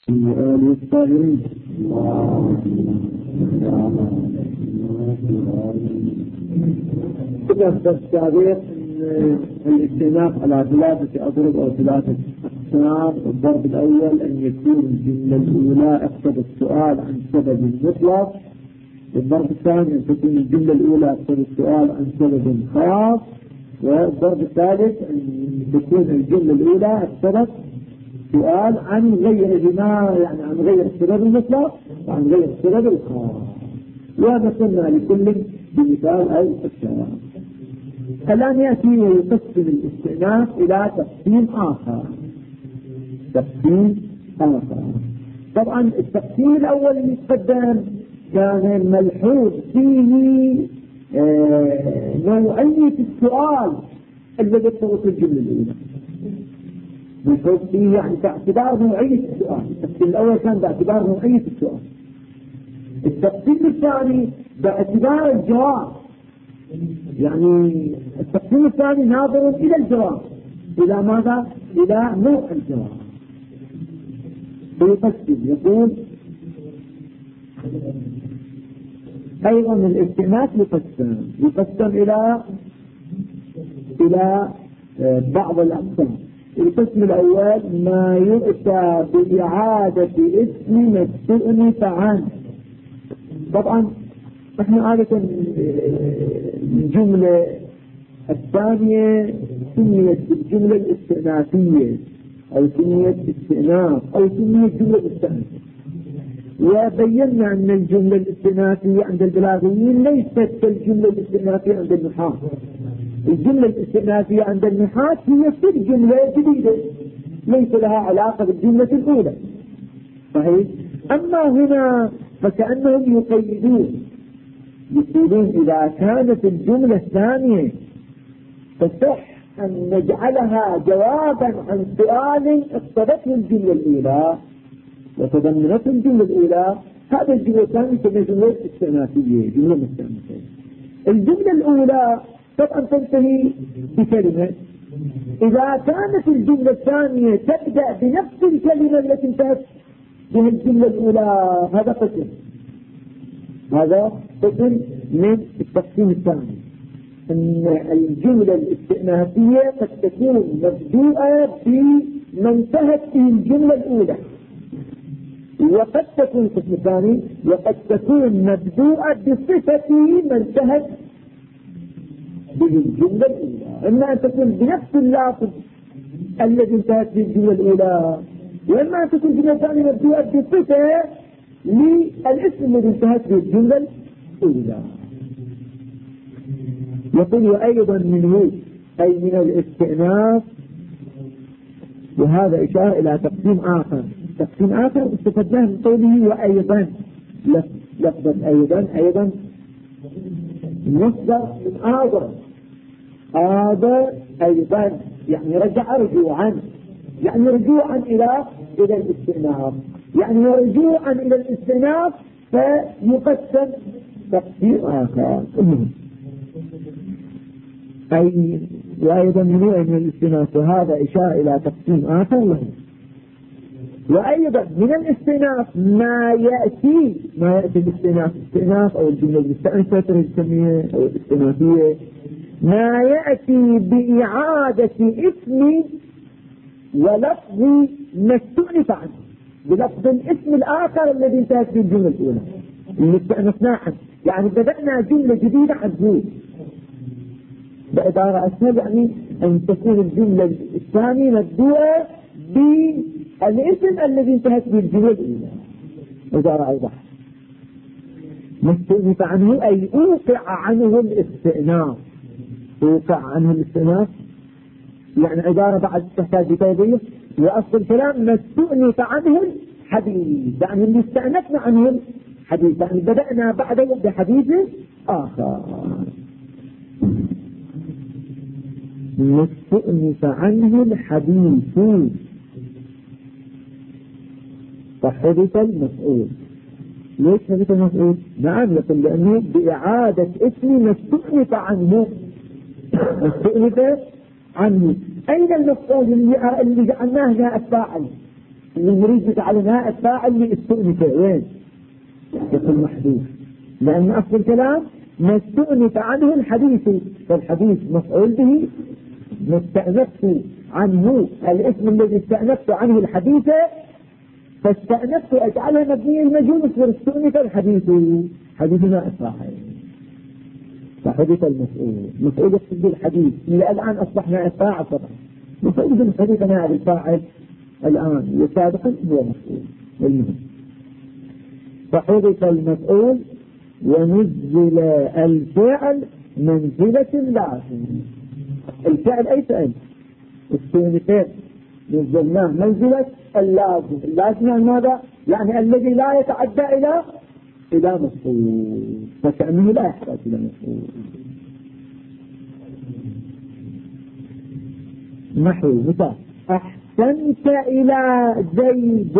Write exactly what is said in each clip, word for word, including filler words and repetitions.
وآل الطاهرين. كتب السابق الاستئناف على ثلاثة أضرب أو ثلاثة أقسام. الضرب الأول أن يكون الجملة الأولى اقتضى السؤال عن سبب مطلق. الضرب الثاني أن تكون الجملة الأولى اقتضى السؤال عن سبب خاص. والضرب الثالث أن تكون الجملة الأولى اقتضت سؤال عن غير بما يعني عن غير السبب المطلق وعن غير السبب الخاص. ومثلنا لكل بمثال أو أكثر. الآن يأتي ويقسم الاستئناف إلى تقسيم آخر. تقسيم آخر. طبعا التقسيم الأول اللي تقدم كان ملحوظ فيه آه نوعية السؤال الذي يرتبط بالجملة الأولى. ملحوظ فيه يعني باعتبار نوعية السؤال. التقسيم الأول كان باعتبار نوعية السؤال. التقسيم الثاني باعتبار الجواب. يعني التقسيم الثاني ناظر إلى الجواب. إلى ماذا؟ إلى نوع الجواب. يقسم يقول أيضا الاستئناف يقسم يقسم إلى إلى بعض الأقسام. القسم الأول ما يؤتى بإعادة اسم ما استئنف عنه. طبعا نحن عادة الجملة الثانية سميت الجملة الاستئنافية أو سميت استئناف أو سميت جملة استئنافية. وبينا أن الجملة الاستئنافية عند البلاغيين ليست كالجملة الاستئنافية عند النحاة. الجملة الاستئنافية عند النحاة هي في جملة جديدة ليس لها علاقة بالجملة الأولى. صحيح؟ أما هنا فكأنهم يقيدون يقولون إذا كانت الجملة الثانية تصح أن نجعلها جوابا عن سؤال اقتضته الجملة الأولى وتضمنته الجملة الأولى. هذا الجملة الثانية تسمى جملة استئنافية جملة مستأنفة. الجملة الأولى طبعا تنتهي بكلمة. إذا كانت الجملة الثانية تبدأ بنفس الكلمة التي انتهت بها الجملة الأولى هذا قسم. هذا قسم من التقسيم الثاني. أن الجملة الاستئنافية قد تكون مبدوءة بما انتهت به الجملة الأولى. وقد تكون القسم الثاني وقد تكون مبدوءة بصفة ما انتهت به الجملة الأولى. إما أن تكون بنفس اللفظ الذي انتهت به الجملة الأولى وإما أن تكون الجملة الثانية مبدوءة بصفة للاسم الذي انتهت به الجملة الأولى. يقول وأيضا منه أي من الاستئناف. وهذا إشارة إلى تقسيم آخر. تقسيم آخر استفدناه من قوله وأيضا. لفظة أيضا أيضا مصدر من آذر. آذر أيضا يعني رجع رجوعا يعني رجوعا إلى إلى الاستئناف يعني رجوعا إلى الاستئناف فيقسم تقسيم آخر. أي وأيضا منه من الاستئناف. وهذا إشارة إلى تقسيم آخر له. وأيضا من الاستئناف ما يأتي ما يأتي بالاستئناف استئناف أو الجملة المستأنفة تسميها أو الاستئنافية ما يأتي بإعادة اسم ولفظ ما استؤنف عنه بلفظ الاسم الآخر الذي انتهت به الجملة الأولى اللي استأنفناه عنه. يعني بدأنا جملة جديدة عنه بعبارة أسهل يعني أن تكون الجملة الثانية مبدوءة بالاسم الذي انتهت به الجملة الأولى. عبارة أوضح. مستؤنف عنه أي أوقع عنه الاستئناف. أوقع عنه الاستئناف يعني عبارة بعد تحتاج بتوضيح. وأصل الكلام مستؤنف عنه الحديث يعني اللي استأنفنا عنه الحديث يعني بدأنا بعده بحديث آخر. مستؤنف عنه الحديث فحدث المفعول. ليش حدث المفعول؟ نعم يقول لأنه بإعادة اسم مستؤنف عنه. مستؤنف عنه. أين المفعول اللي جعلناه هنا الفاعل؟ نريد نتعلمها الفاعل اللي استؤنف وين يكون محذوف، لأن أصل الكلام ما استؤنف عنه الحديث، فالحديث مفعول به مستأنفت عنه الاسم الذي استأنفت عنه الحديث، فاستأنفت أجعلها مبنية المجهول واستؤنف الحديث حديثنا الفاعل فحدث المفعول مفعول يقصد الحديث إلى الآن أصبحنا الفاعل طبعا مفعول الحديث نائب الفاعل الآن وسابقا هو مفعول المهم. فحدث المفعول ونزل الفعل منزلة اللازم. الفعل أي فعل استؤنفت نزلناه منزلة اللازم. اللازم يعني ماذا؟ يعني الذي لا يتعدى إلى إلى مفعول، فكأنه لا يحتاج إلى مفعول. نحو مثال أحسنت إلى زيد،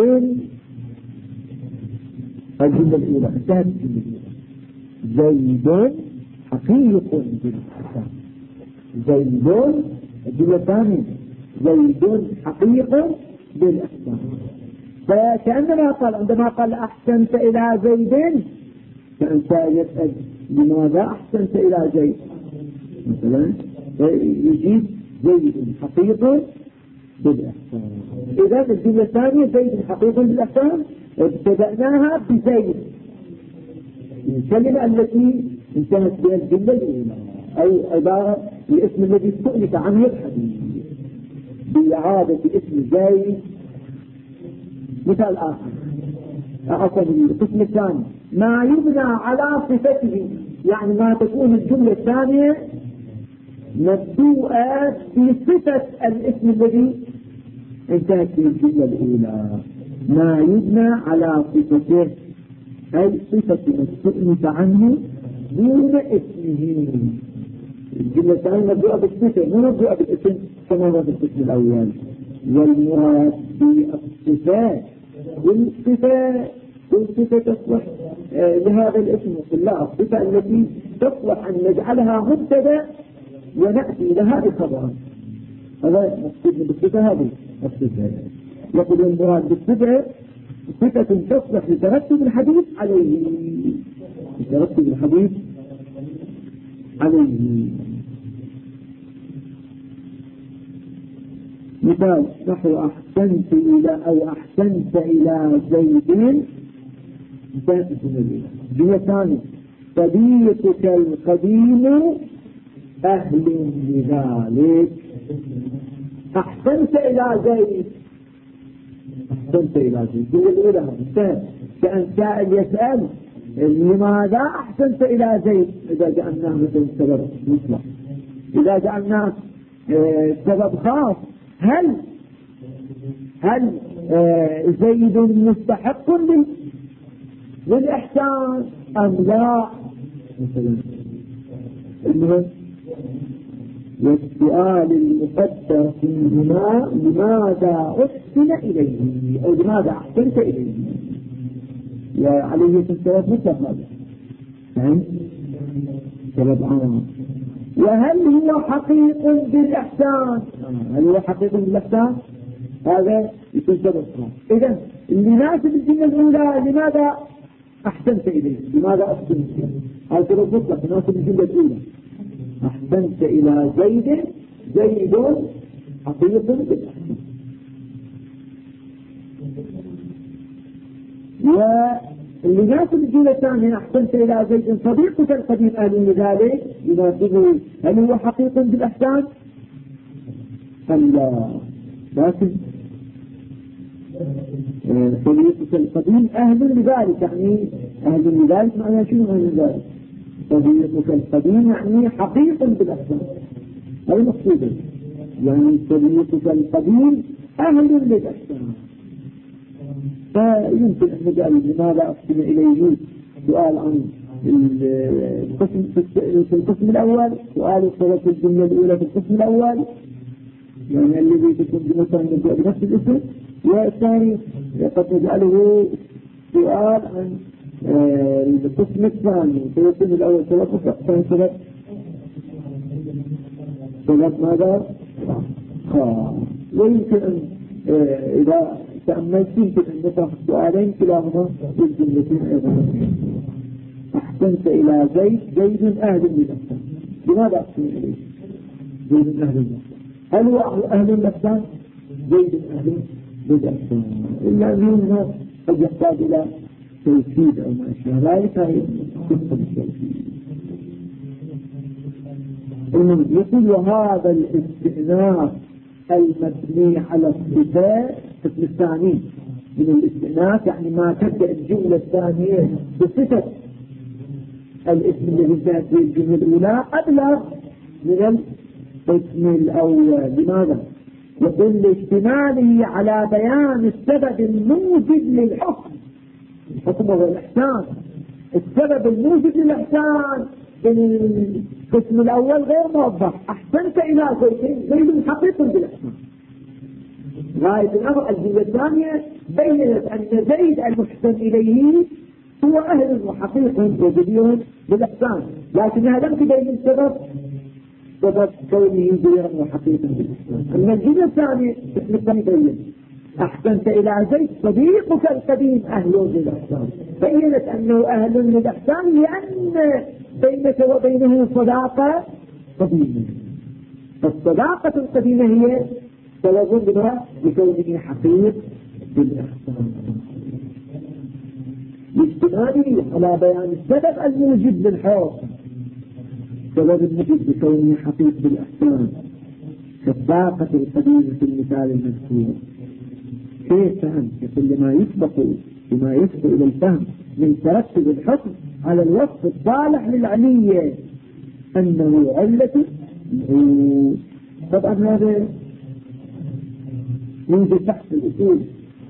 الجملة الأولى انتهت الجملة الأولى. زيد حقيق بالإحسان. زيد الجملة الثانية زيد حقيق بالإحسان. فكأنما قال عندما قال أحسنت إلى زيد كأن يسأل لماذا أحسنت إلى زيد مثلا يجيب زيد حقيق بالإحسان. إذا الجملة الثانية زيد حقيق بالإحسان ابتدأناها بزيد الكلمة التي انتهت بها الجملة الأولى أو عبارة الاسم الذي استؤنف عنه الحديث بإعادة اسم زيد. مثال آخر أعطى القسم الثاني ما يبنى على صفته، يعني ما تكون الجملة الثانية مبدوءة بصفة الاسم الذي انتهت به الجملة الأولى. ما يبنى على صفته أي صفة مستؤنف عنه دون اسمه. الجملة الثانية مبدوءة بالصفة مو مبدوءة بالاسم كما هو في القسم الأول. والمراد بالصفات والصفة والصفة تصلح آه لهذا الاسم لا الصفة التي تصلح أن نجعلها مبتدا ونأتي لها بخبر. هذا مقصود بالصفة هذه الصفة. يقول المراد بالصفة صفة تصلح لترتب الحديث عليه لترتب الحديث عليه. مثال نحو أحسنت إلى أو أحسنت إلى زيد انتهت الجملة. جملة ثانية صديقك القديم أهل لذلك. أحسنت إلى زيد أحسنت إلى زيد الجملة الأولى انتهت. كأن سائل يسأل لماذا أحسنت إلى زيد إذا جعلناه مثل سبب مطلق. إذا جعلناه اه سبب خاص هل هل اه زيد مستحق للإحسان أم لا مثلا. المهم والسؤال المقدر فيهما لماذا أحسن إليه أو لماذا أحسنت إليه عليه سبب مطلق هذا فهم سبب عام. وهل هو حقيق بالإحسان هل هو حقيق بالإحسان هذا يكون سبب خاص. إذن اللي ناسب الجملة الأولى لماذا أحسنت إليه لماذا أحسنت هذا سبب مطلق يناسب الجملة الأولى. أحسنت إلى زيد زيد حقيق بالإحسان. واللي يناسب الجملة الثانية أحسنت إلى زيد صديقك القديم أهل لذلك يناسبه هل هو حقيق بالإحسان أم لا. لكن صديقك القديم أهل لذلك يعني أهل لذلك معناه شنو أهل لذلك؟ صديقك القديم يعني حقيق بالإحسان هذا مقصوده يعني صديقك القديم أهل للإحسان. فيمكن أن نجعل لماذا أحسن إليه سؤال عن القسم في القسم الأول سؤال صورة الجملة الأولى في القسم الأول يعني الذي تكون بمثلا نبدأ بنفس الاسم. والثاني قد نجعله سؤال عن القسم الثاني في القسم الأول سبب الثاني سبب سبب ماذا؟ خاص. ويمكن أن إذا تأملت يمكن أن نطرح سؤالين كلاهما بالجملتين أيضا. أحسنت إلى زيد، زيد أهل للإحسان. لماذا أحسن إليه؟ زيد أهل للإحسان. هل هو أهل للإحسان؟ زيد أهل للإحسان. إلا أنه قد يحتاج إلى توكيد أو ما أشبه ذلك. هي قصة التوكيد. يقول وهذا الاستئناف المبني على الصفات القسم الثاني من الاستئناف، يعني ما تبدأ الجملة الثانية بصفة الاسم الذي انتهت به الجملة الأولى أبلغ من الاسم الأول. لماذا؟ يقول لاشتماله على بيان السبب الموجب للحكم. الحكم هو الإحسان. السبب الموجب للإحسان القسم الأول غير موضح. أحسنت إلى زيد، زيد حقيق بالإحسان. غاية الأمر الجملة الثانية بيّنت أن زيد المحسن إليه هو أهل وحقيق وجدير بالإحسان، لكنها لم تبين السبب، سبب كونه جديرا وحقيقا بالإحسان. أما الجملة الثانية القسم الثاني بين أحسنت إلى زيد صديقك القديم أهل بالإحسان، بيّنت أنه أهل للإحسان لأن بينك وبينه صداقة قديمة. فالصداقة القديمة هي سبب بها لكونه حقيق بالإحسان. لاجتماعه على بيان السبب الموجب للحكم، سبب الموجب لكونه حقيق بالإحسان كالصداقة القديمة في المثال المذكور. كيف فهم؟ يقول لما يسبق بما يسبق إلى الفهم من ترتب الحكم على الوصف الصالح للعلية أنه علة. طبعا هذا يوجد تحت الأصول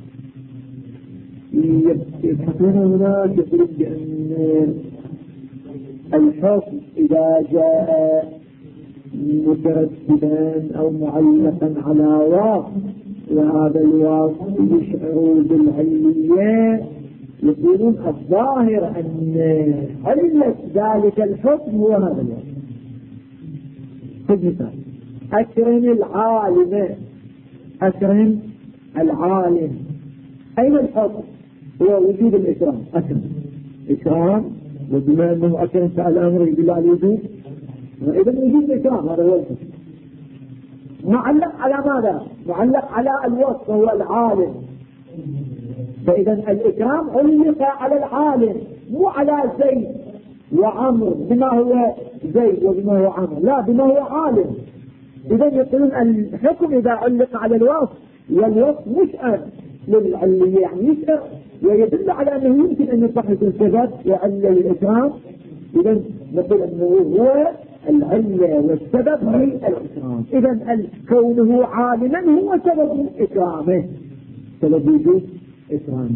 يبحثون هناك، يقولون بأن الحكم إذا جاء مترتبا أو معلقا على واقع وهذا الواقع يشعر بالعلية، يقولون الظاهر أن علة ذلك الحكم هو هذا الواقع. خذ مثال: أكرم العالم، أكرم العالم، أين الحكم؟ هو وجود الإكرام. أكرم إكرام، وبما أنه أكرم فعل أمر يدل على الوجود، إذا وجود الإكرام هذا هو الحكم. معلق على ماذا؟ معلق على الوصف هو العالم. فإذا الإكرام علق على العالم مو على زيد وعمر بما هو زيد وبما هو عمر، لا، بما هو عالم. إذا يقولون الحكم إذا علق على الوصف، والوصف مشعر للعلية، يعني يشعر ويدل على أنه يمكن أن يصحح السبب وعلة الإكرام. إذا نقول أنه هو العلة والسبب للإكرام. إذا كونه عالما هو سبب إكرامه، سبب وجود إكرامه.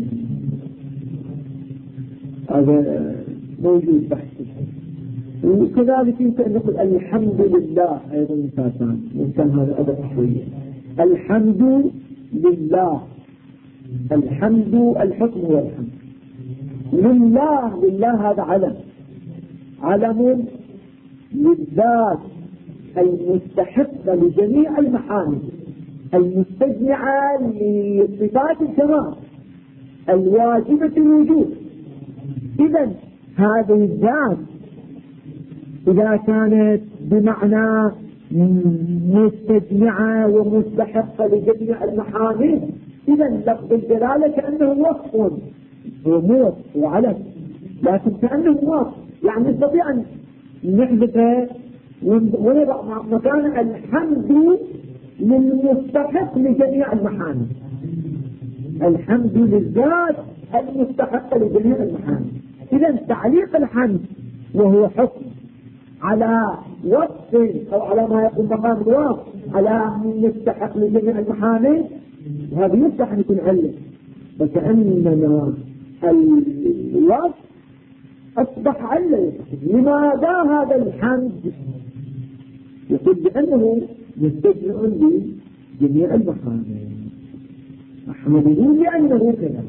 هذا موجود بحث. وكذلك يمكن أن نقول الحمد لله أيضا مثال، يمكن هذا أدب شوية. الحمد لله، الحمد الحكم هو الحمد لله. لله هذا علم، علم للذات المستحقة لجميع المحامد المستجمعة لصفات الكمال الواجبة الوجود. إذا هذه الذات إذا كانت بمعنى مستجمعة ومستحقة لجميع المحامد، إذا لفظ الجلالة كأنه وصف وموت وعلم، لكن كأنه وصف، يعني نستطيع أن نحذفه ونضع مكان الحمد للمستحق لجميع المحامد، الحمد للذات المستحق لجميع المحامد. إذا تعليق الحمد وهو حكم على وصف أو على ما يكون مقام الوصف على مستحق لجميع المحامد، وهذا يفتح أن يكون علة، فكأننا الوصف أصبح علة. لماذا هذا الحمد؟ يقول بأنه مستجمع لجميع المحامد، أحمده لأنه كذا.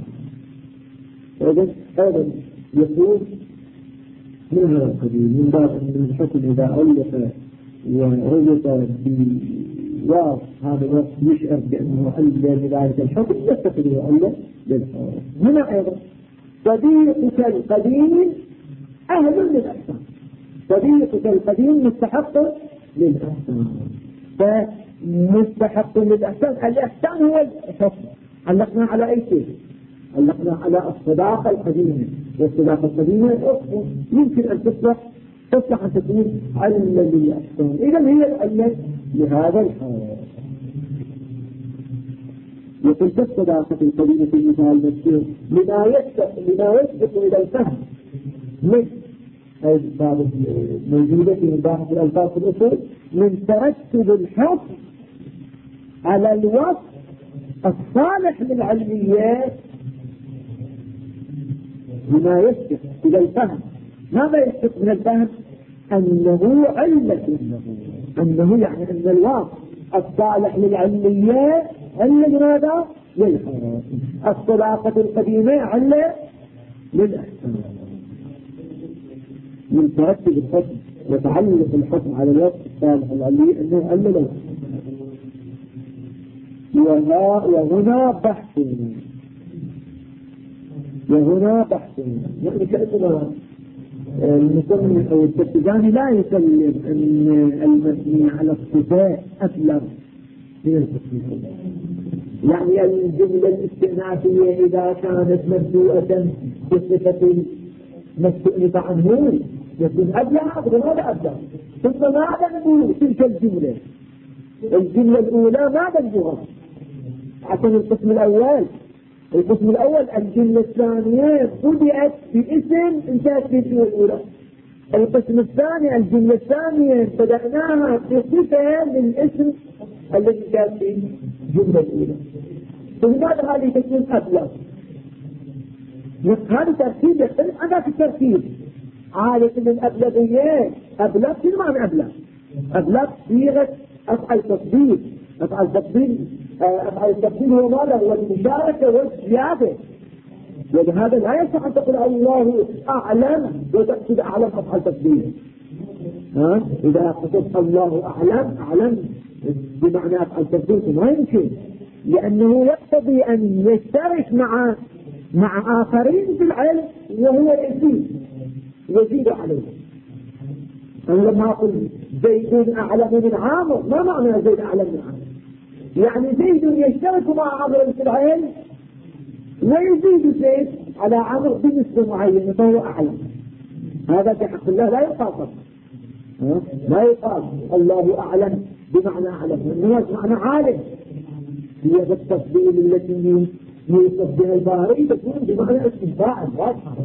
هذا يقول من هذا القبيل، من باب أن الحكم إذا علق وربط وهذا الوقت يشعر بأنه ألا لذلك الحكم يستطيع ألا للحكم. هنا أيضا صديقك القديم أهل للإحسان، صديقك القديم مستحق للإحسان، فمستحق للإحسان. الإحسان هو الحكم. علقنا على أي شيء؟ علقنا على الصداقة القديمة، والصداقة القديمة أخرى يمكن أن تصلح تصلح أن تكون علة للإحسان. إذا هي العلة لهذا الحال. يقول كالصداقة القديمة في المثال نفسه لما يسبق لما يسبق إلى الفهم من هذه الباب موجودة في باحث الألفاظ في الأصول من ترتب الحكم على الوصف الصالح للعلميات لما يسبق إلى الفهم. ماذا يسبق من الفهم؟ أنه علة، أنه يعني أن الوصف الصالح للعلميات علة لماذا؟ للحرام. الصداقة القديمة علة للإحسان. من ترتب الحكم وتعلق الحكم على الوصف الصالح العلمي أنه علة للإحسان. وهنا بحث وهنا بحث يعني كأننا المصنف أو التبتزاني لا يسلم أن المبني على الصفات أبلغ من التصنيف. يعني الجملة الاستئنافية إذا كانت مبدوءة بصفة مستئنف عنه يكون أبلغ وماذا أبلغ. ثم ماذا نقول تلك الجملة؟ الجملة الأولى ماذا نقول؟ حسن القسم الأول القسم الأول الجملة الثانية بدأت باسم انتهت بالجملة الأولى. القسم الثاني الجملة الثانية بدأناها بصفة للاسم الذي كان في الجملة الأولى. فلماذا هذه تكون أبلغ؟ هذا ترتيب يختلف عن ذاك الترتيب. عادة من أبلغيات أبلغ شنو معنى أبلغ؟ أبلغ صيغة أفعل تفضيل. أفعل تفضيل أفعل التفضيل هو ماذا؟ هو المشاركة والزيادة. ولهذا لا يصح أن تقول الله أعلم وتقصد أعلم أفعل تفضيل. ها؟ إذا قصدت الله أعلم أعلم بمعنى أفعل تفضيل ما يمكن، لأنه يقتضي أن يشترك مع مع آخرين في العلم وهو يزيد يزيد عليه. أنا لما أقول زيد أعلم من عامر ما معنى زيد أعلم من عامر؟ يعني زيد يشترك مع عمرو في العلم ويزيد زيد على عمرو بنسبة معينة فهو أعلم. هذا في حق الله لا يقال، لا يقال الله أعلم بمعنى أعلم، إنما بمعنى عالم. هي بالتفضيل التي يوصف بها الباري تكون بمعنى اسم فاعل واضحة.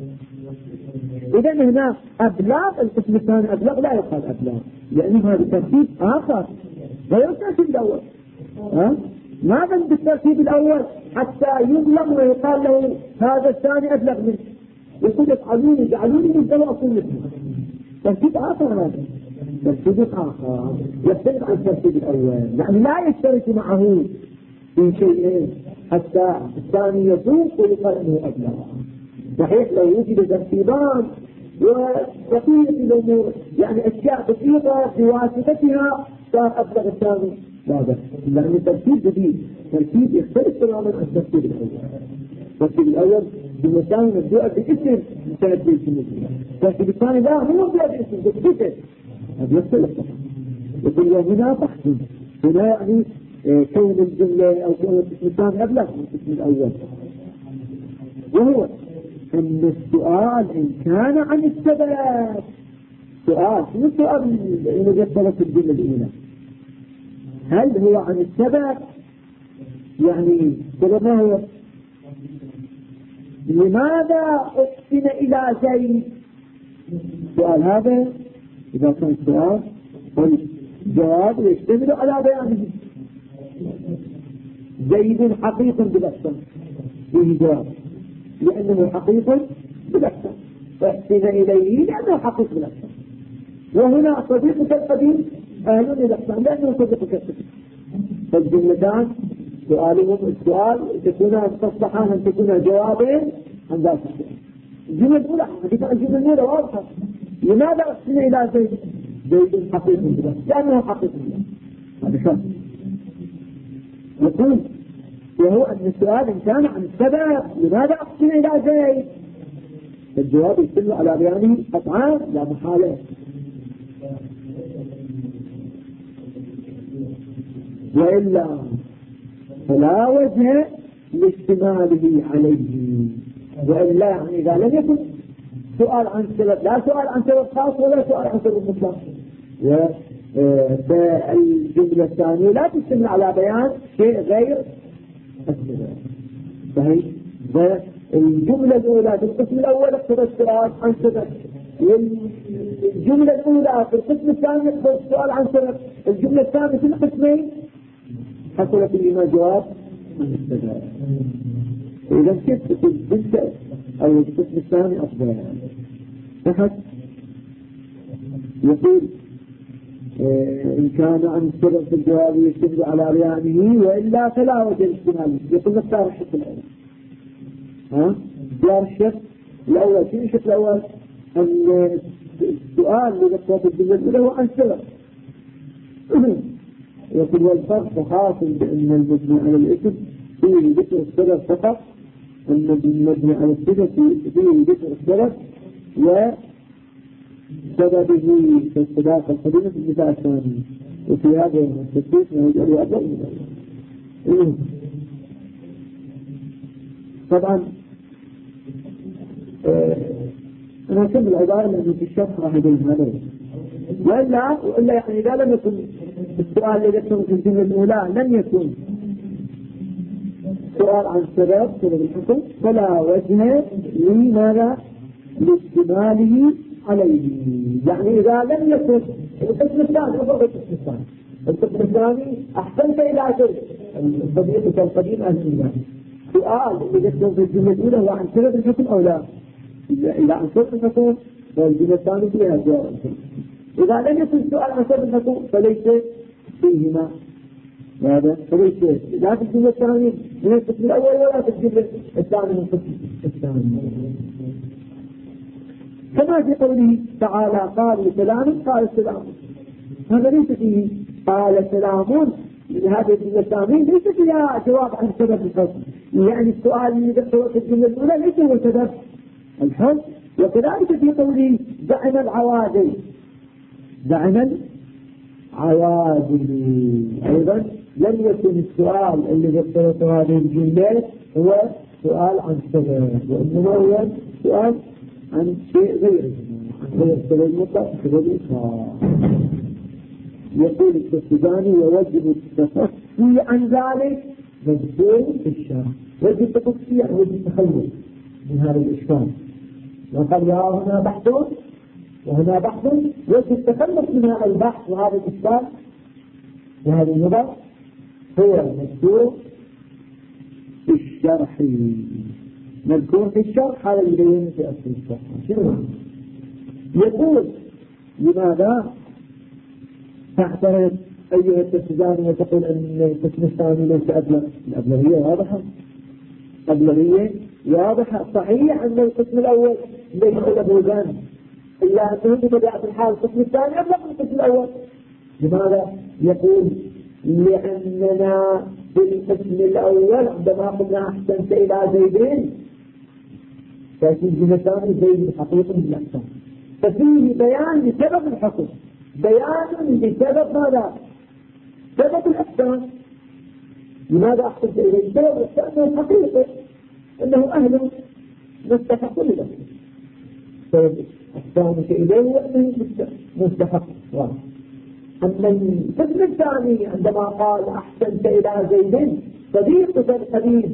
إذا هنا أبلاغ القسم الثاني أبلاغ لا يقال أبلاغ، لأنه هذا ترتيب آخر غير الترتيب الأول. ها؟ ماذا بالترتيب الأول حتى يظلم ويقال له هذا الثاني أبلغ منه، يقول افعلوني اجعلوني من ذو أصول مثله. ترتيب آخر هذا ترتيب آخر يختلف عن الترتيب الأول، يعني لا يشترك معه في شيء حتى الثاني يسوق ويقال أنه أبلغ. صحيح لو وجد ترتيبان وبقية الأمور يعني أشياء بسيطة بواسطتها صار أبلغ الثاني لا بس، لأن الترتيب جديد ترتيب يختلف تماما عن الترتيب الأول. الترتيب الأول بالمثال مبدوء باسم كانت باسم الترتيب الثاني لا مو مبدوء باسم باسم هذا يختلف. يقول هنا بحث هنا يعني كون الجملة أو كون الاسم الثاني أبلغ من الاسم الأول، وهو أن السؤال إن كان عن السبب سؤال شنو السؤال إن جدلت الجملة الأولى؟ هل هو عن السبب؟ يعني سبب ما هو؟ لماذا أحسن إلى زيد؟ السؤال هذا إذا كان سؤال والجواب يشتمل على بيانه. زيد حقيق بالأحسن فيه جواب لأنه حقيق بالأحسن، فاحسن إليه لأنه حقيق بالأحسن. وهنا صديقك القديم أهل بالأحسن لأنه صديقك القديم. فالجملتان سؤالهم السؤال تكون تصلحان أن تكون جوابين عن ذلك السؤال. الجملة الأولى حقيقة الجملة الأولى واضحة. لماذا أحسن إلى زيد؟ زيد حقيق بالأحسن لأنه حقيق بالأحسن. هذا شرط. يقول وهو أن السؤال إن كان عن السبب لماذا أحسن إلى زيد؟ الجواب يدل على بيانه قطعا لا محالة. وإلا فلا وجه لاشتماله عليه. وإلا يعني إذا لم يكن سؤال عن سبب، لا سؤال عن سبب خاص ولا سؤال عن سبب مطلق، والجملة الثانية لا تشتمل على بيان شيء غير السبب. صحيح؟ والجملة الأولى في القسم الأول اقتضى السؤال عن سبب، والجملة الأولى في القسم الثاني اقتضى السؤال عن سبب، الجملة الثانية في القسمين حصل فيهما جواب عن السبب. إذا كيف تكون بالسبب أو القسم الثاني أفضل؟ فحسب يقول إن كان عن السبب في الجواب يشتمل على بيانه وإلا فلا وجه الاحتمال. يقول نختار الشق الأول. ها؟ اختيار الشق الأول. شنو الشق الأول؟ أن السؤال اللي ذكرت الجملة الأولى هو عن السبب. يقول والفرق حاصل بأن المبني على الاسم فيه ذكر السبب فقط، أن المبني على السبب فيه ذكر السبب وسببه في الصداقة القديمة في المثال الثاني، وفي هذا التثبيت ما يجعل أفضل من ذلك. طبعا اه أنا أكمل العبارة لأنه في الشرح راح يقول هذا. وإلا وإلا يعني إذا لم يكن السؤال الذي يكون في الجملة الأولى لم يكن سؤال عن سبب سبب الحكم فلا وجه لماذا لاشتماله عليه. يعني إذا لم يكن القسم الثاني وفوق القسم الثاني القسم الثاني أحسنت إلى شيء الصديق القديم أهل الله سؤال إذا يكون في الجملة الأولى هو عن سبب الحكم أو لا، إذا عن سبب الحكم فالجملة الثانية فيها جواب. إذا لم يكن سؤال عن سبب الحكم فليس فيهما هذا، فليس لا في الجملة الثانية من القسم الأول ولا في الجملة الثانية من القسم الثاني. كما في قوله تعالى قال سلام قال سلام، هذا ليس فيه قال سلام هذه الجملة الثانية ليس فيها جواب عن سبب الحكم، يعني السؤال اللي ذكره في الجملة الأولى ليس هو سبب الحكم. وكذلك في قوله دعنا العوادل دعنا العوادل أيضا لم يكن السؤال اللي ذكرته هذه الجملة هو سؤال عن سبب، وإنما هو سؤال عن شيء غير عن غير السبب المطلق سبب الإخراج. يقول التفسيراني ووجب التفصي عن ذلك مذكور في الشرع. وجب التفصي عن وجب التخلص من هذا الإشكال، وقال يا هنا بحث وهنا بحث، وجب التخلص من هذا البحث وهذا الإشكال وهذا النظر هو مذكور في الشرح. مذكور في الشرح هذا اللي يبين في أصل الشرح. شنو يقول لماذا تعترض أيها التفسيراني وتقول أن القسم الثاني ليس أبلغ؟ الأبلغية واضحة، الأبلغية واضحة. صحيح أن القسم الأول ليس له ذنب، إلا أنه بطبيعة الحال القسم الثاني أبلغ من القسم الأول. لماذا؟ يقول لأننا في القسم الأول عندما قلنا أحسنت إلى زيدين ففي الجملة الثانية زيد حقيقي بالأحسن، ففيه بيان لسبب الحكم، بيان لسبب ماذا؟ سبب الأحسان. لماذا أحسنت إليه؟ سبب الأحسان حقيقي أنه أهل مستحق له، سبب أحسانك إليه وأنه مستحق. أما القسم الثاني عندما قال أحسنت إلى زيد صديقك القديم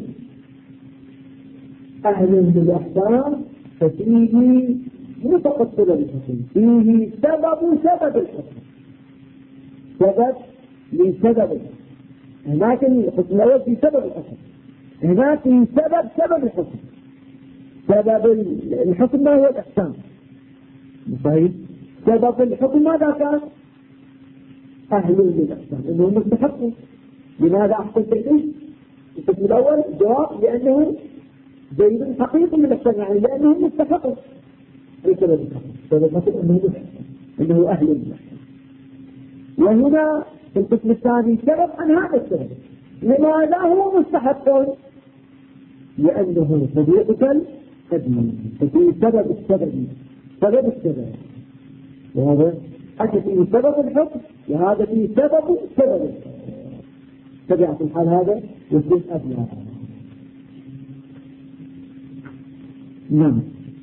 أهل بالإحسان ففيه متقصد الحكم، فيه سبب سبب الحكم، سبب لسبب الحكم. هناك القسم الأول في سبب الحكم، هناك في سبب سبب الحكم. سبب الحكم ما هو الإحسان؟ صحيح. سبب الحكم ماذا كان؟ أهل للإحسان إنهم مستحقون. لماذا أحسنت إليه؟ القسم الأول جواب لأنه زيد حقيقي من الإحسان، يعني لأنه مستحقون. أي سبب الحكم؟ سبب الحكم إنه إنه أهل للإحسان. وهنا في القسم الثاني سبب عن هذا السبب، لماذا هو مستحق؟ لأنه طبيعة القديم، ففي سبب السبب سبب السبب، وهذا حتى في سبب الحكم وهذا في سبب سبب طبيعة الحال هذا يكون أبنى. نعم.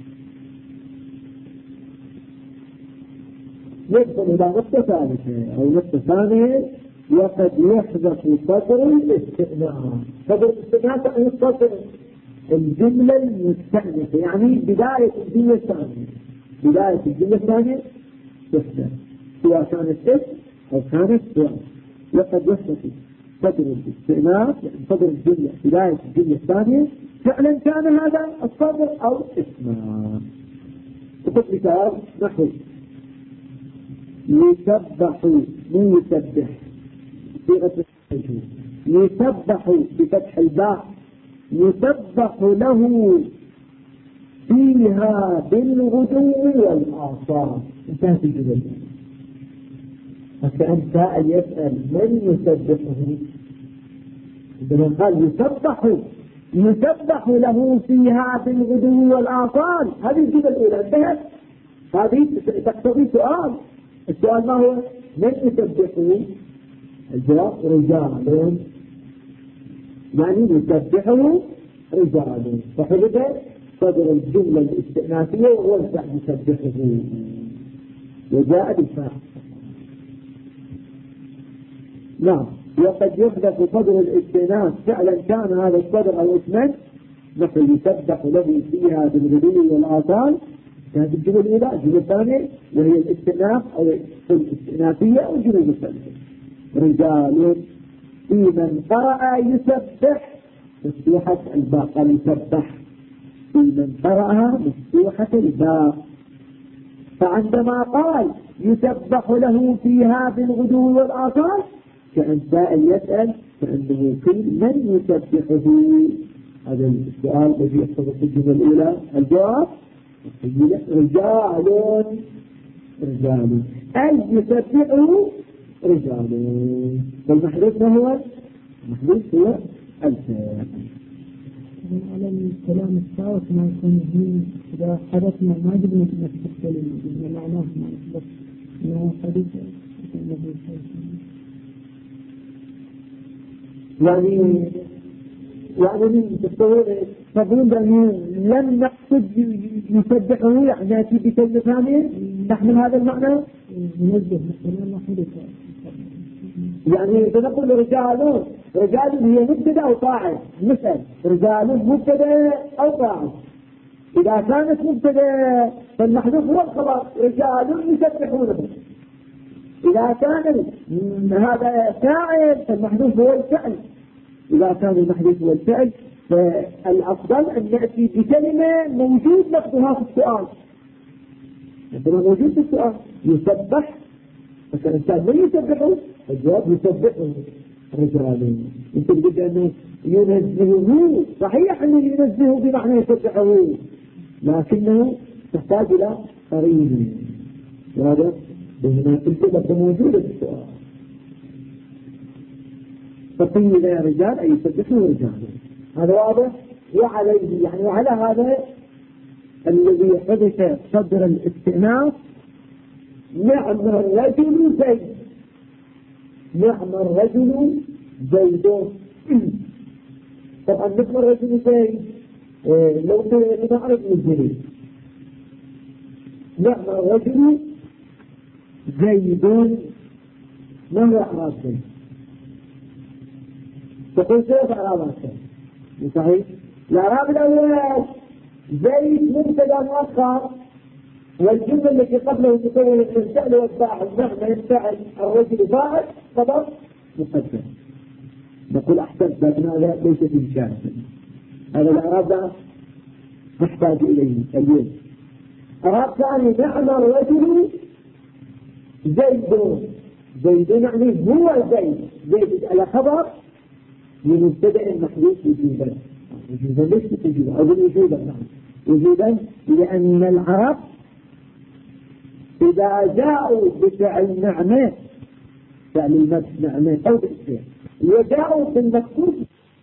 يدخل إلى نقطة ثالثة أو نقطة ثانية، وقد يحدث صدر الاستئناف. صدر الاستئناف يعني صدر الجملة المستأنفة، يعني بداية الجملة الثانية. بداية الجملة الثانية تحدث سواء كانت اسم أو كانت سؤال. وقد يحدث صدر الاستئناف يعني صدر الجملة بداية الجملة الثانية فعلا كان هذا الصدر أو اسما. وقد مثال نحو يسبح، مو يسبح صيغة الوجود، يسبح بفتح الباء، يسبح له فيها بالغدو والآصال. انتهت الجملة. فكأن سائل يسأل من يسبحه؟ عندما قال يسبح يسبح له فيها بالغدو والآصال، هذه الجملة الأولى انتهت. هذه تقتضي سؤال. السؤال ما هو؟ من يسبحه؟ الجواب رجال، يعني يسبحه رجال. فحدث صدر الجملة الاستئنافية وهو الفعل يسبحه وجاء بالفعل. نعم. وقد يحدث صدر الاستئناف فعلا كان هذا الصدر أو اسما، نحو يسبح له فيها بالغدو والآصال. كانت الجملة الأولى. الجملة الثانية وهي الاستئناف أو الاستئنافية أو الجملة الثالثة. رجال في من قرأ يسبح مفتوحة الباء، قال يسبح في من قرأها مفتوحة الباء. فعندما قال يسبح له فيها بالغدو والآصال كأن سائل يسأل كأنه قيل من يسبحه. هذا السؤال الذي يقتضي في الجملة الأولى. الجواب رجال رجال أي يسبحه رجال. فالمحدث ما هو؟ المحدث هو الفعل. على الكلام السابق ما يكون به إذا حدثنا ما جبنا نفس الكلمة، جبنا معناه ما بس ما حدث النبي صلى الله عليه وسلم. يعني يعني تقولون بأنه لم نقصد يسبحه يعني نأتي بكلمة ثانية نحمل هذا المعنى ننزه مثلا ما حدث. يعني بنقول رجال رجال هي مبتدا أو فاعل. مثل رجال مبتدا أو فاعل. إذا كانت مبتدا فالمحذوف هو الخبر رجال يسبحونه. إذا كان هذا فاعل فالمحذوف هو الفعل. إذا كان المحذوف هو الفعل فالأفضل أن نأتي بكلمة موجود لفظها في السؤال. مثلا موجود في السؤال يسبح، فالإنسان من يسبحه؟ الجواب يسبحه رجال. انت تقول أنه ينزهه، صحيح أنه ينزهه بمعنى يسبحه لكنه تحتاج إلى قرين. وهذا بهنا الكلمة موجودة في السؤال. فقيل يا رجال أي يسبحه رجال. هذا واضح. وعليه يعني وعلى هذا الذي حدث صدر الاستئناف نعم الرجل زيد. نعم الرجل زيد. طبعا نعم الرجل زيد لو نعرف الجريد. نعم الرجل زيد ما هو أعراض زيد؟ تقول كيف أعراض زيد؟ صحيح. الأعراض الأول زيد مبتدا مؤخر والجملة التي قبله تكون من الفعل والفاعل. معنى الفعل الرجل فاعل خبر مقدم. نقول أحسنت لكن هذا ليس في شأن. هذا الإعراب نحتاج إليه اليوم. إعراب ثاني نعم الرجل زيد. زيد يعني هو زيد. زيد على خبر لمبتدأ محذوف وجوبا. وجوبا ليس وجوبا أو وجوبا. نعم وجوبا لأن العرب إذا جاءوا بفعل نعمة فعل المدح نعمة أو بالفعل وجاءوا بالمكتوب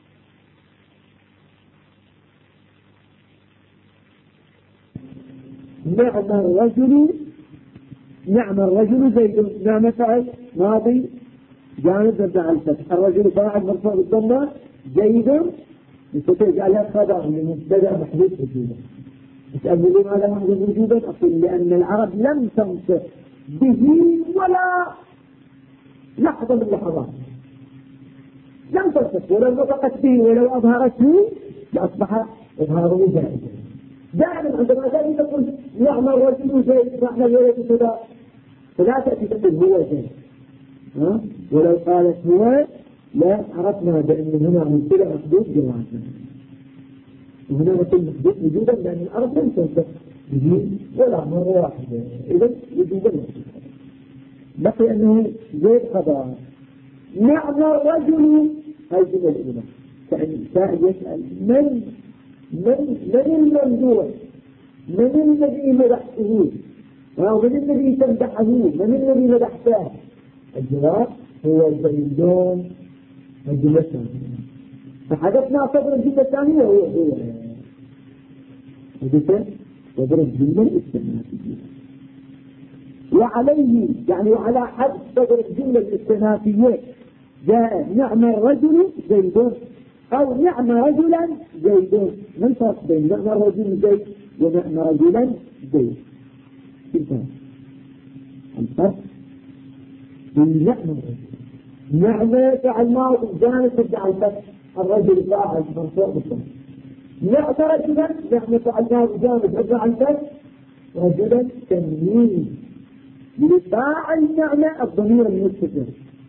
نعم الرجل نعم الرجل زيد، نعم فعل ماضي جانب مبني الفتح، الرجل فاعل مرفوع بالضمة، زيد وتجعلها خبر لمبتدا محذوف وجودا. تسألني لماذا محذوف وجودا؟ أقول لأن العرب لم تنطق به ولا لحظة من اللحظات، لم تنطق، ولو نطقت به ولو أظهرته لأصبح إظهاره جائزا. دائما عندما تأتي تقول نعم الرجل زيد نعم الولد كذا، فلا تأتي تقول هو زيد، ها؟ ولو قالت هو لا عرفنا بأن هنا مبتدأ محذوف جوازا، وهنا نقول محذوف وجودا لأن العرب لم تنطق به ولا مرة واحدة، إذا وجودا بقي أنه زيد خبر. نعم الرجل هاي الجملة الأولى، سائل يسأل من من من الممدوح، من الذي مدحته، ومن الذي تمدحه، من الذي مدحته؟ الجواب هو زيدون. الجملة الثانية فحدثنا صدر الجملة الثانية هو هو حدث صدر الجملة الاستئنافية، وعليه يعني وعلى حد صدر الجملة الاستئنافية جاء نعم الرجل زيدون أو نعم رجلا زيدون. ما الفرق بين نعم الرجل زيد ونعم رجلا زيد؟ الفرق بين نعم الرجل نعم فعل ماضي جانب تبدأ الفتح، الرجل فاعل مرفوع بالضمة. نعم رجلا نعم فعل ماضي جانب تبدأ الفتح، رجلا تنوين لفاعل نعمة الضمير المستتر،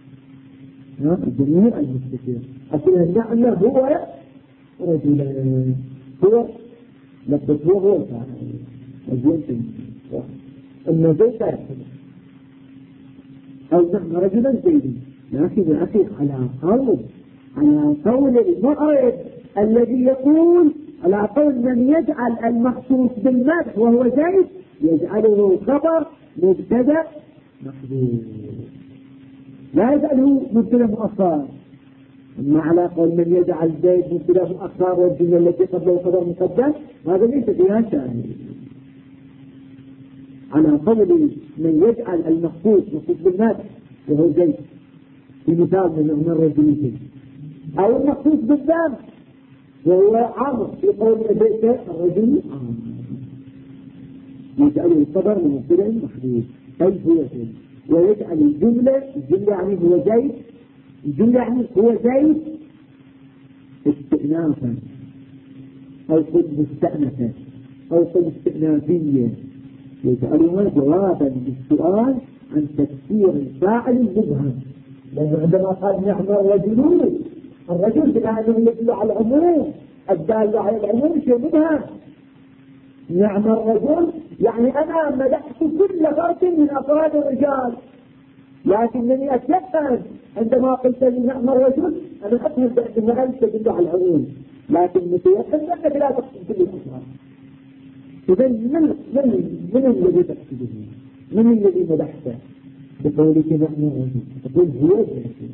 الضمير المستتر. أصل النعمة هو رجلا، هو لفظ هو هو الفاعل رجل تنوين، أما زيد أو نعم رجلا زيد. لكن يا أخي على قول على قول المعرض الذي يقول على قول من يجعل المخصوص بالمدح وهو زيد يجعله خبر مبتدا محذوف، لا يجعله مبتدا مؤخر. أما على قول من يجعل زيد مبتدا مؤخر والجملة التي قبله خبر مقدم هذا ليس فيها شاهد. على قول من يجعل المخصوص مخصوص بالمدح وهو زيد في مثال من الرجل، أو المخصوص بالذات وهو عمرو في قول بيت الرجل يجعل الخبر من مبتدأ محذوف أي هو زيد، ويجعل الجملة الجملة يعني هو زيد الجملة يعني هو زيد استئنافا أو قد مستأنفا أو قد استئنافيا، يجعلها جوابا للسؤال عن تفسير الفاعل المبهم. لأنه عندما قال نعم الرجل الرجل بأنه يدل على العموم، الدال على العموم شيء مبهم. نعم الرجل يعني أنا مدحت كل فرد من أفراد الرجال، لكنني أتيقن عندما قلت لي نعم الرجل أنا أفهم بأن أنت تدل على العموم، لكن متيقن أنك لا تقصد كل الأفراد. إذا من من من الذي تقصده؟ من الذي مدحته بقولك نعم الرجل؟ تقول هو زيد.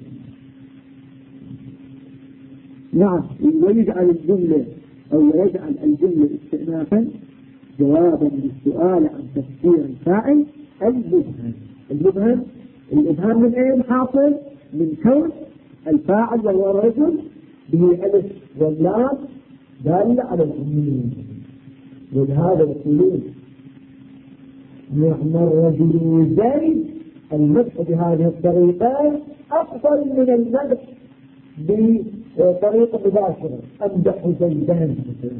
نعم، ويجعل الجملة أو يجعل الجملة استئنافا جوابا للسؤال عن تفسير الفاعل المبهم. المبهم الإبهام من أين حاصل؟ من كون الفاعل وهو الرجل به ألف واللام دالة على العموم، ولهذا يقولون نعم الرجل زيد. المدح بهذه الطريقة أفضل من المدح بطريقة مباشرة، أمدح زيدان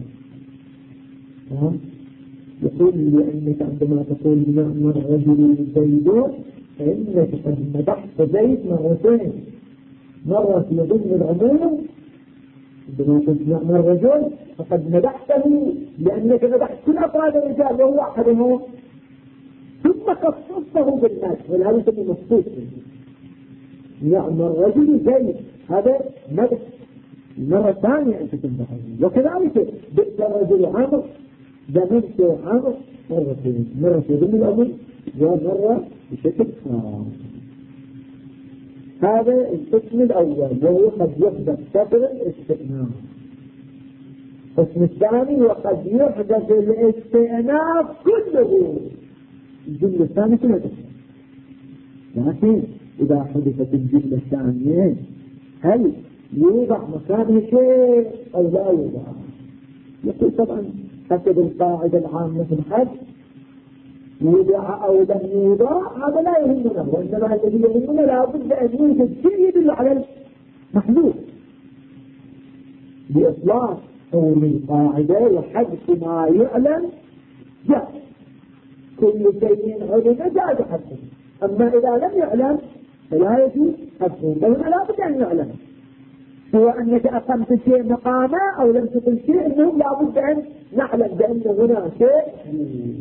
يقول لأنك عندما تقول نعم الرجل زيد فإنك قد مدحت زيد مرتين، مرة في ضمن العموم عندما قلت نعم الرجل فقد مدحته لأنك مدحت كل أفراد الرجال وهو أحدهم، ثم خصصته بالمدح ولهذا يسمى مخصوص. نعم الرجل زيد هذا مدح المرة الثانية أنت تمدحه، وكذلك بئس الرجل عمرو ذممت عمرو مرتين، مرة في ضمن العموم ومرة بشكل خاص. هذا القسم الأول وهو قد يحدث صدر الاستئناف. القسم الثاني وقد يحدث الاستئناف كله، الجملة الثانية كلها تحدث. لكن إذا حدثت الجملة الثانية هل يوضع مكانها شيء أو لا يوضع؟ يقول طبعا حسب القاعدة العامة في الحج يوضع أو لم يوضع هذا لا يهمنا، وإنما الذي يهمنا لابد أن يوجد شيء يدل على المحدود بإطلاق قول القاعدة وحذف ما يعلم جاء، كل شيء علم جاء حذفه. أما إذا لم يعلم فلا يجوز حذفه، فهنا لابد أن يعلم، سواء أنك أقمت شيء مقامه أو لم تقل شيء، إنه لابد أن نعلم بأن هنا شيء.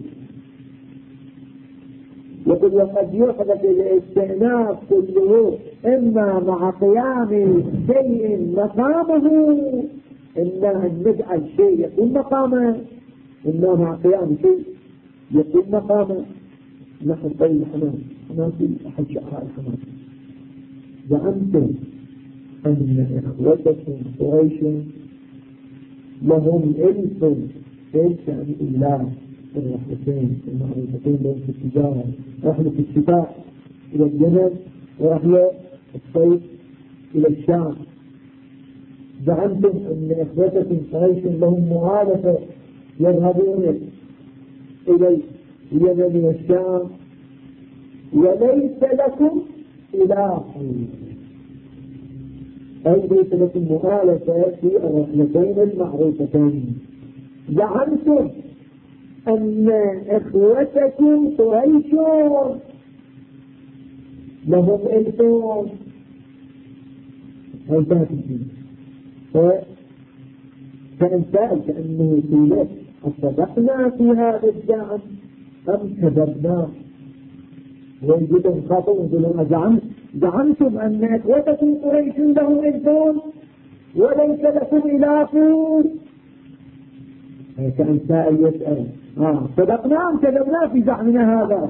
يقول وقد يحدث الاستئناف كله إما مع قيام شيء مقامه، إما أن نجعل شيء يكون مقامه، إما مع قيام شيء يكون مقامه. نحن طيب الحمام حمام في أحد شعراء الحمام، زعمتم أن إخوتكم قريش لهم إلف، إلف يعني إله الرحلتين المعروفتين بين في التجارة، رحلة الشتاء إلى الجنوب ورحلة الصيف إلى الشام. زعمتم أن إخوتكم قريش لهم مغالفة يذهبون إلى اليمن والشام وليس لكم إله، أي ليس لكم مغالفة في الرحلتين المعروفتين. زعمتم أن إخوتكم قريش لهم إلفون، هذا الدين. فإن سأل كأنه سيلة أصدقنا في هذا الزعم أم كذبنا؟ ويجدهم خاطئ يقولون زعمت زعمتم أن إخوتكم قريش لهم إلفون وليس لكم إله. كأن سائل يسأل آه صدقنا أم كذبنا في زعمنا هذا؟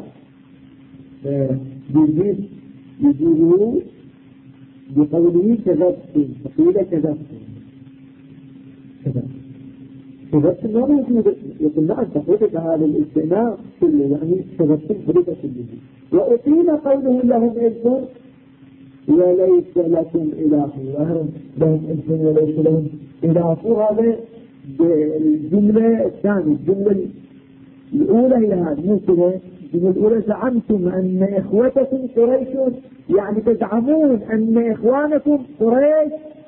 يجيب يجيبه بقوله كذبتم، فقيل كذبتم كذبتم كذبتم ما موجود. يقول نعم تقولك هذا الاستئناف كله يعني كذبتم فريدة كله. وأقيم قوله لهم إلف وليس لكم إله، لهم إلف وليس لهم إله، هذا الجملة الثانية. الجملة الأولى هي هذه مو كده. الجملة الأولى زعمتم أن إخوتكم قريش، يعني تزعمون أن إخوانكم قريش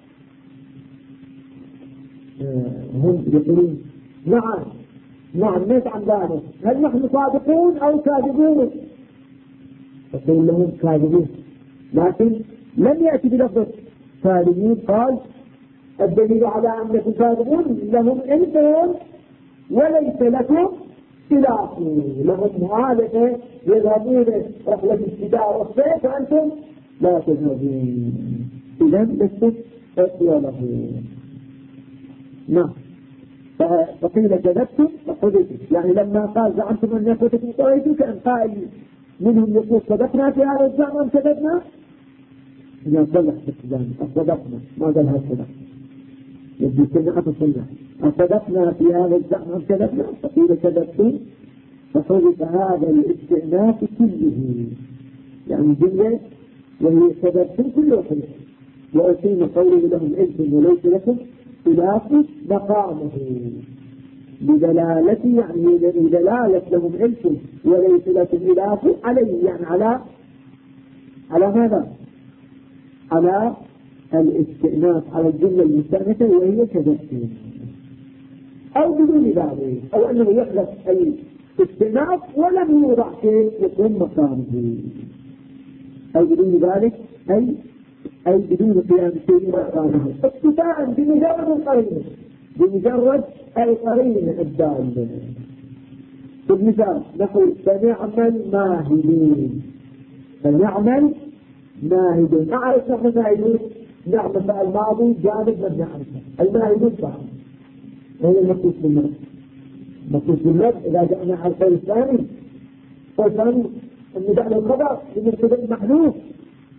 هم يقولون نعم نعم نزعم ذلك، هل نحن صادقون أو كاذبون؟ فقول لهم كاذبون، لكن لم يأتي بلفظ كاذبون، قال الدليل على أنكم كاذبون لهم إلفون وليس لكم إله، لهم مغالفة يذهبون رحلة الشتاء والصيف وأنتم لا تذهبون، إذا لستم إخوة له. نعم فقيل كذبتم فحدثوا، يعني لما قال زعمتم أن إخوتكم قريش كأن قائل منهم يقول صدقنا في هذا الزعم أم كذبنا؟ إذا صلح في الزعم أصدقنا، ما قال هذا صدق يبدو كلمة تصلح، أصدقنا في هذا الزعم أم كذبنا؟ فقيل كذبتم فحدث هذا الاستئناف كله، يعني جملة وهي كذبتم كل واحد. وأقيم قوله لهم إلف وليس لكم إله مقامه بدلالة، يعني بدلالة لهم إلف وليس لكم إله عليه، يعني على على ماذا؟ على الاستئناف، على الجملة المستأنفة وهي كذبتم، أو بدون ذلك، أو أنه يحدث الاستئناف ولم يوضع شيء يكون مقامه، أو بدون ذلك أي أي بدون قيام شيء مقامه، اكتفاء بمجرد القرينة، بمجرد القرينة الدالة. بالمثال نقول فنعمل ماهدين، فنعمل ماهدون، نعرف نحن ماهدون، نعمل الماضي جانب من نعرفه، الماهدون صح هذا المقصود بالمرض. المقصود بالمرض إذا جاءنا على القول الثاني، القول الثاني أن جعل الخبر بمرتبة محذوف،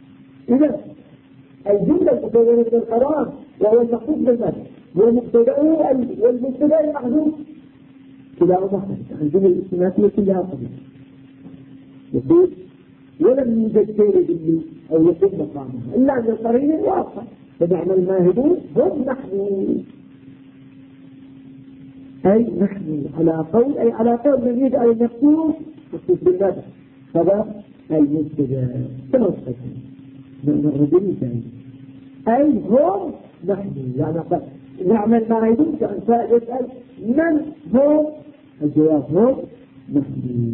إذا الجملة المكونة من الخبر وهو المقصود بالمدح والمبتدأ والمبتدأ المحذوف كلاهما صحيح. الجملة الاستئنافية كلها صحيح. يقول ولم يوجد شيء باللي أو يقوم مقامها إلا أن القرينة واضحة فنعم الماهدون هم نحن أي نحن على قول أي على قول من يدعي المقصود مخصوص بالمدح خبر المبتدأ كما صحيح من الرجل الثاني أي هم نحن يعني قد نعمل ما يدوم كأن سائل يسأل من هم الجواب هم نحن.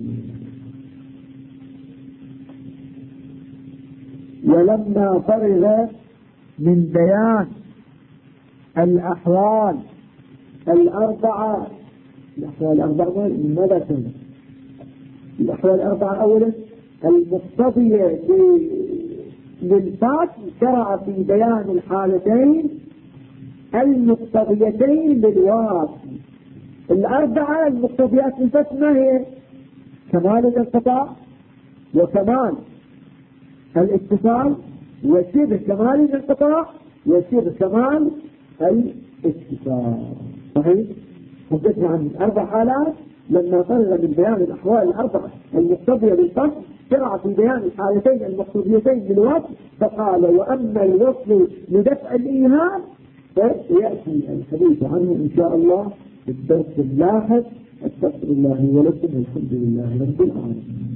ولما فرغ من بيان الأحوال الأربعة الأحوال الأربعة ماذا كان الأحوال الأربعة أولا المقتضية للفات شرع في بيان الحالتين المقتضيتين للواقع. الأربعة المقتضيات للفات ما هي؟ كمال الانقطاع وكمال الاتصال وشبه كمال الانقطاع وشبه كمال الاتصال. صحيح؟ حدثنا عن أربع حالات لما فرغ من بيان الأحوال الأربعة المقتضية للفصل شرع في بيان الحالتين المقتضيتين للوصف فقال وأما الوصف لدفع الإيهام فيأتي الحديث عنه إن شاء الله في الدرس اللاحق. أستغفر الله ولكم والحمد لله رب العالمين.